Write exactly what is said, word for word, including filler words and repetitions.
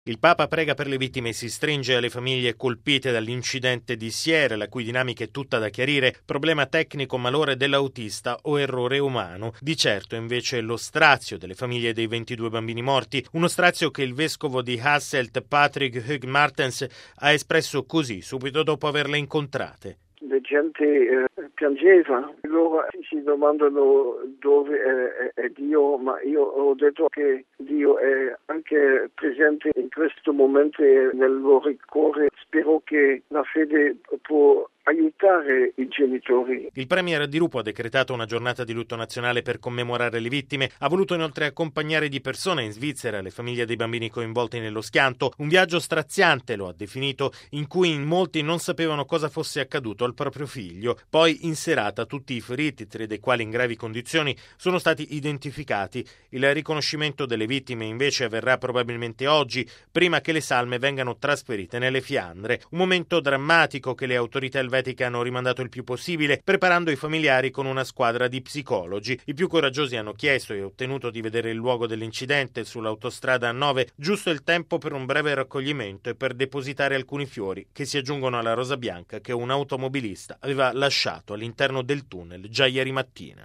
Il Papa prega per le vittime e si stringe alle famiglie colpite dall'incidente di Sierre, la cui dinamica è tutta da chiarire, problema tecnico, malore dell'autista o errore umano. Di certo invece lo strazio delle famiglie dei ventidue bambini morti, uno strazio che il vescovo di Hasselt, Patrick Hugh Martens, ha espresso così subito dopo averle incontrate. La gente eh, piangeva, loro si domandano dove è, è, è Dio, ma io ho detto che Dio è anche presente in questo momento nel loro cuore. Spero che la fede può aiutare i genitori. Il premier di Rupo ha decretato una giornata di lutto nazionale per commemorare le vittime. Ha voluto inoltre accompagnare di persona in Svizzera le famiglie dei bambini coinvolti nello schianto. Un viaggio straziante, lo ha definito, in cui in molti non sapevano cosa fosse accaduto al proprio figlio. Poi in serata tutti i feriti, tre dei quali in gravi condizioni, sono stati identificati. Il riconoscimento delle vittime invece avverrà probabilmente oggi, prima che le salme vengano trasferite nelle Fiandre. Un momento drammatico che le autorità elvetiche hanno rimandato il più possibile, preparando i familiari con una squadra di psicologi. I più coraggiosi hanno chiesto e ottenuto di vedere il luogo dell'incidente sull'autostrada A nove, giusto il tempo per un breve raccoglimento e per depositare alcuni fiori che si aggiungono alla rosa bianca che un automobilista aveva lasciato all'interno del tunnel già ieri mattina.